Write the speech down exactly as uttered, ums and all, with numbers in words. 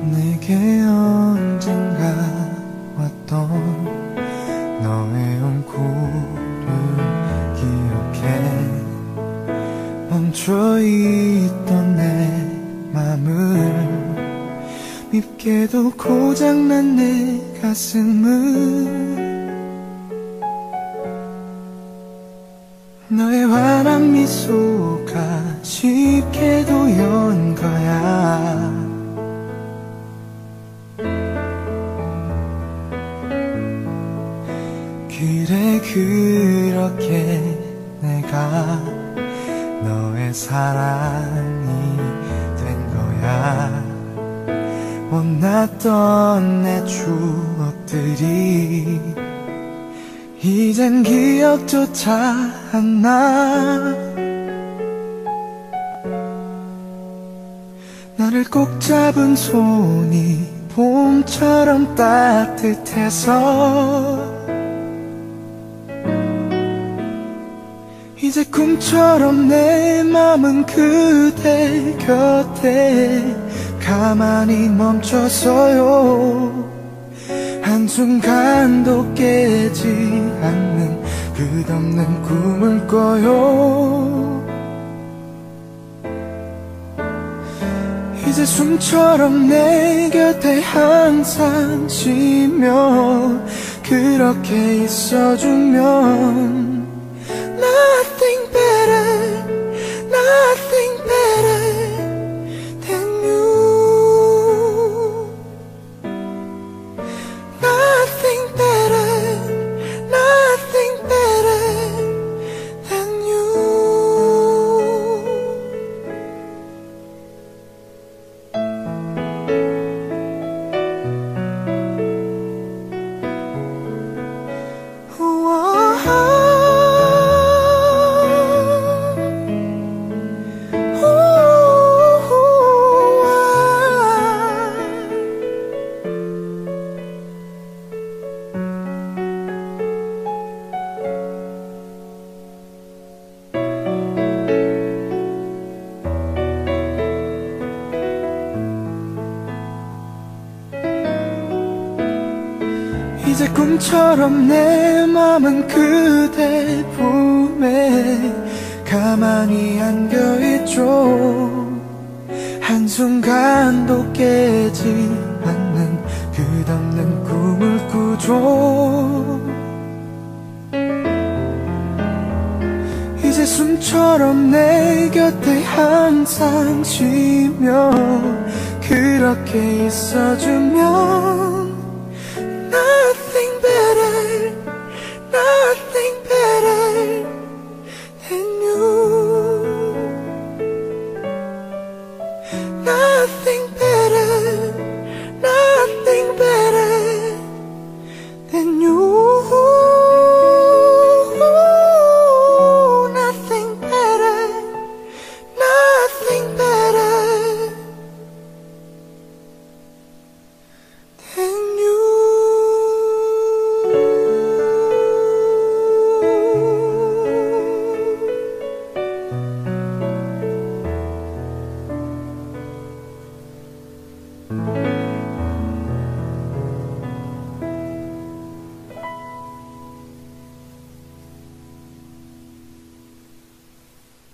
내게 언젠가 왔던 너의 얼굴을 기억해. 멈춰있던 내 맘을 밉게도 고장난 내 가슴을 너의 환한 미소가 쉽게도 연 거야. 그래 그렇게 내가 너의 사랑이 된 거야. 못났던 내 추억들이 이젠 기억조차 안 나. 나를 꼭 잡은 손이 봄처럼 따뜻해서 이제 꿈처럼 내 맘은 그대 곁에 가만히 멈춰서요. 한순간도 깨지 않는 끝없는 꿈을 꿔요. 이제 숨처럼 내 곁에 항상 쉬며 그렇게 있어주면 Nothing better, nothing better than you. Nothing better, nothing better than you. 이제 꿈처럼 내 맘은 그대 품에 가만히 안겨있죠. 한순간도 깨지 않는 끝없는 꿈을 꾸죠. 이제 숨처럼 내 곁에 항상 쉬며 그렇게 있어주면